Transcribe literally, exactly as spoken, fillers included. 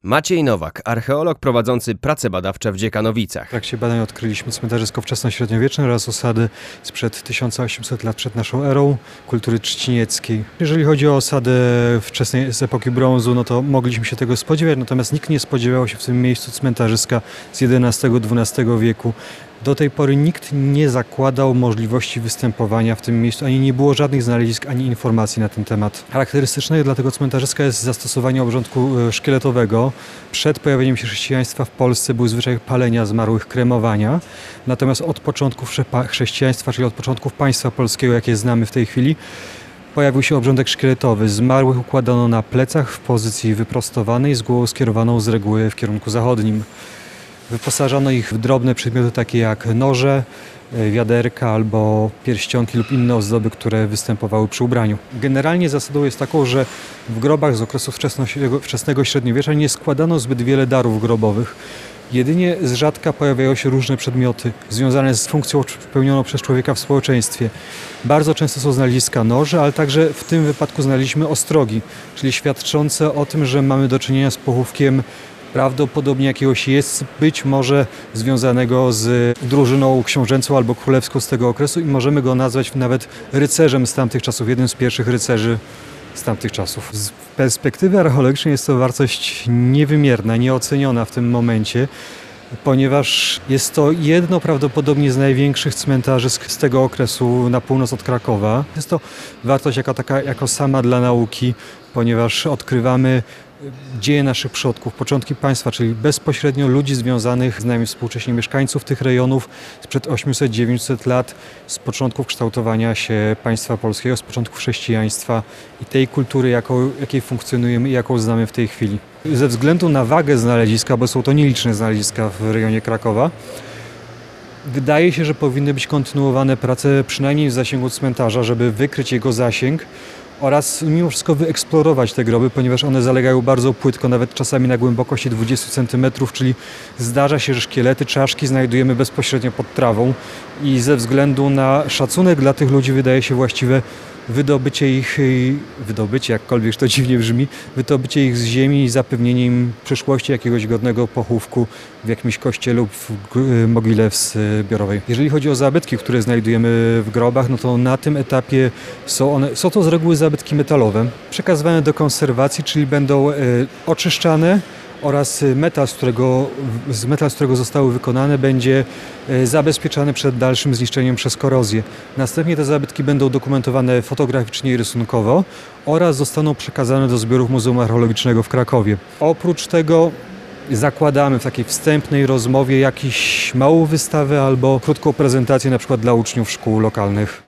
Maciej Nowak, archeolog prowadzący prace badawcze w Dziekanowicach. W trakcie badań odkryliśmy cmentarzysko wczesnośredniowieczne oraz osady sprzed tysiąc osiemset lat przed naszą erą, kultury trzcinieckiej. Jeżeli chodzi o osadę wczesnej z epoki brązu, no to mogliśmy się tego spodziewać, natomiast nikt nie spodziewał się w tym miejscu cmentarzyska z jedenastego dwunastego wieku. Do tej pory nikt nie zakładał możliwości występowania w tym miejscu, ani nie było żadnych znalezisk, ani informacji na ten temat. Charakterystyczne dla tego cmentarzyska jest zastosowanie obrządku szkieletowego. Przed pojawieniem się chrześcijaństwa w Polsce był zwyczaj palenia zmarłych, kremowania. Natomiast od początków chrześcijaństwa, czyli od początków państwa polskiego, jakie znamy w tej chwili, pojawił się obrządek szkieletowy. Zmarłych układano na plecach w pozycji wyprostowanej, z głową skierowaną z reguły w kierunku zachodnim. Wyposażano ich w drobne przedmioty takie jak noże, wiaderka albo pierścionki lub inne ozdoby, które występowały przy ubraniu. Generalnie zasadą jest taką, że w grobach z okresu wczesnego średniowiecza nie składano zbyt wiele darów grobowych. Jedynie z rzadka pojawiają się różne przedmioty związane z funkcją pełnioną przez człowieka w społeczeństwie. Bardzo często są znaleziska noży, ale także w tym wypadku znaleźliśmy ostrogi, czyli świadczące o tym, że mamy do czynienia z pochówkiem prawdopodobnie jakiegoś jest być może związanego z drużyną książęcą albo królewską z tego okresu i możemy go nazwać nawet rycerzem z tamtych czasów, jednym z pierwszych rycerzy z tamtych czasów. Z perspektywy archeologicznej jest to wartość niewymierna, nieoceniona w tym momencie, ponieważ jest to jedno prawdopodobnie z największych cmentarzysk z tego okresu na północ od Krakowa. Jest to wartość jako taka, jako sama dla nauki, ponieważ odkrywamy dzieje naszych przodków, początki państwa, czyli bezpośrednio ludzi związanych z nami współcześnie, mieszkańców tych rejonów sprzed osiemset dziewięćset lat, z początków kształtowania się państwa polskiego, z początków chrześcijaństwa i tej kultury, jaką, jakiej funkcjonujemy i jaką znamy w tej chwili. Ze względu na wagę znaleziska, bo są to nieliczne znaleziska w rejonie Krakowa, wydaje się, że powinny być kontynuowane prace przynajmniej w zasięgu cmentarza, żeby wykryć jego zasięg oraz mimo wszystko wyeksplorować te groby, ponieważ one zalegają bardzo płytko, nawet czasami na głębokości dwudziestu centymetrów, czyli zdarza się, że szkielety, czaszki znajdujemy bezpośrednio pod trawą i ze względu na szacunek dla tych ludzi wydaje się właściwe wydobycie ich, wydobycie, jakkolwiek to dziwnie brzmi, wydobycie ich z ziemi i zapewnienie im przyszłości jakiegoś godnego pochówku w jakimś kościele lub w mogile zbiorowej. Jeżeli chodzi o zabytki, które znajdujemy w grobach, no to na tym etapie są one, są to z reguły zabytki metalowe, przekazywane do konserwacji, czyli będą oczyszczane, oraz metal z, którego, z metal, z którego zostały wykonane, będzie zabezpieczany przed dalszym zniszczeniem przez korozję. Następnie te zabytki będą dokumentowane fotograficznie i rysunkowo oraz zostaną przekazane do zbiorów Muzeum Archeologicznego w Krakowie. Oprócz tego zakładamy w takiej wstępnej rozmowie jakąś małą wystawę albo krótką prezentację na przykład dla uczniów szkół lokalnych.